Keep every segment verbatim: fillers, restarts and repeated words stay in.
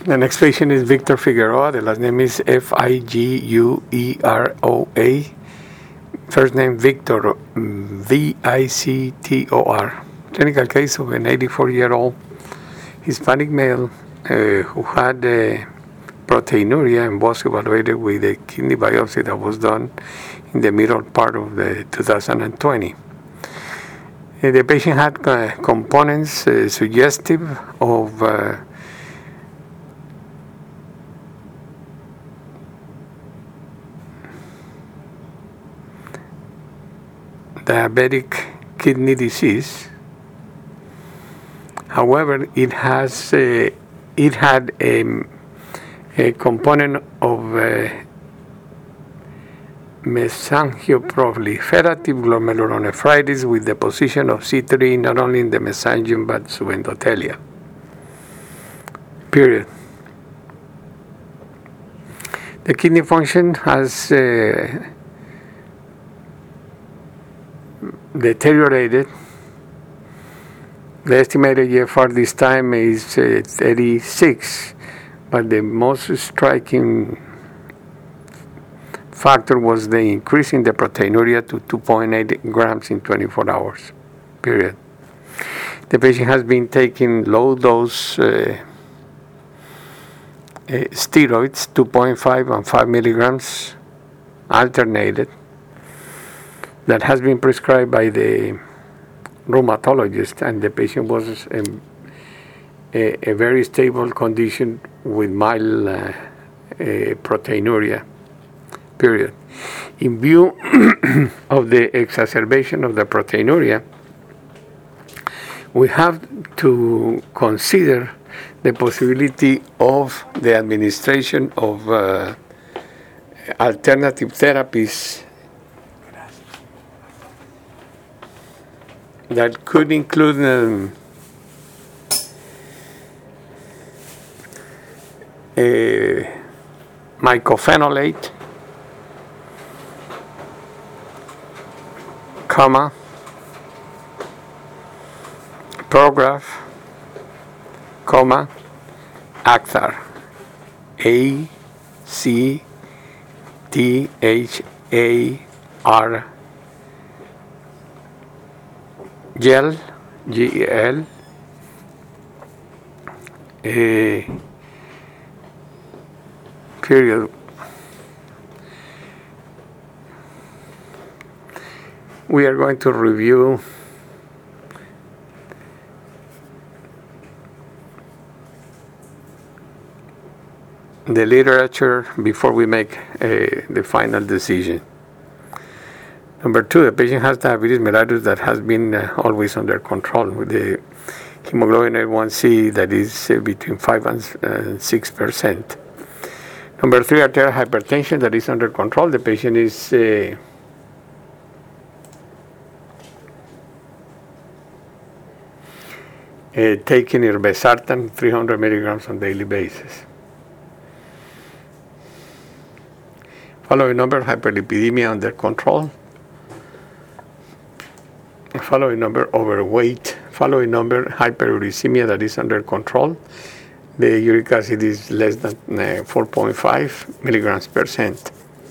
The next patient is Victor Figueroa. The last name is F I G U E R O A. First name Victor, V I C T O R. Clinical case of an eighty-four-year-old Hispanic male uh, who had uh, proteinuria and was evaluated with a kidney biopsy that was done in the middle part of the two thousand twenty. Uh, the patient had uh, components uh, suggestive of uh, diabetic kidney disease. However, it has uh, it had a, a component of uh, mesangial-proliferative glomerulonephritis with deposition of C three not only in the mesangium but subendothelia. Period. The kidney function has uh, deteriorated. The estimated G F R this time is uh, thirty-six, but the most striking factor was the increase in the proteinuria to two point eight grams in twenty-four hours, period. The patient has been taking low-dose uh, uh, steroids, two point five and five milligrams, alternated, that has been prescribed by the rheumatologist, and the patient was um, a, a very stable condition with mild uh, uh, proteinuria, period. In view of the exacerbation of the proteinuria, we have to consider the possibility of the administration of uh, alternative therapies that could include um, a mycophenolate, comma, Prograf, comma, Acthar, A C T H A R, gel, G E L, a period. We are going to review the literature before we make uh, the final decision. Number two, the patient has diabetes mellitus that has been uh, always under control with the hemoglobin A one C that is uh, between five and six percent. Number three, arterial hypertension that is under control. The patient is uh, uh, taking irbesartan three hundred milligrams on a daily basis. Following number, hyperlipidemia under control. Following number, overweight. Following number, hyperuricemia that is under control. The uric acid is less than uh, four point five milligrams per cent.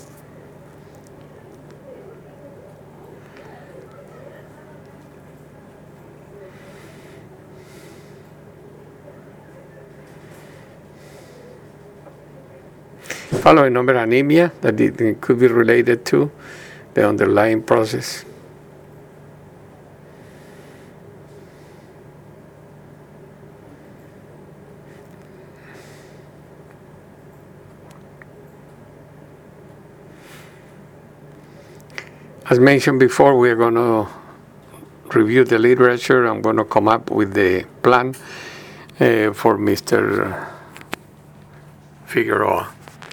Following number, anemia that it, it could be related to the underlying process. As mentioned before, we are going to review the literature. I'm going to come up with the plan uh, for Mister Figueroa.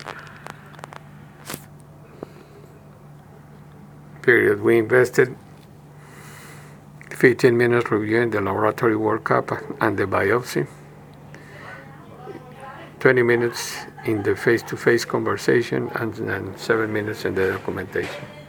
Period. We invested fifteen minutes reviewing the laboratory workup and the biopsy, twenty minutes in the face-to-face conversation, and, and seven minutes in the documentation.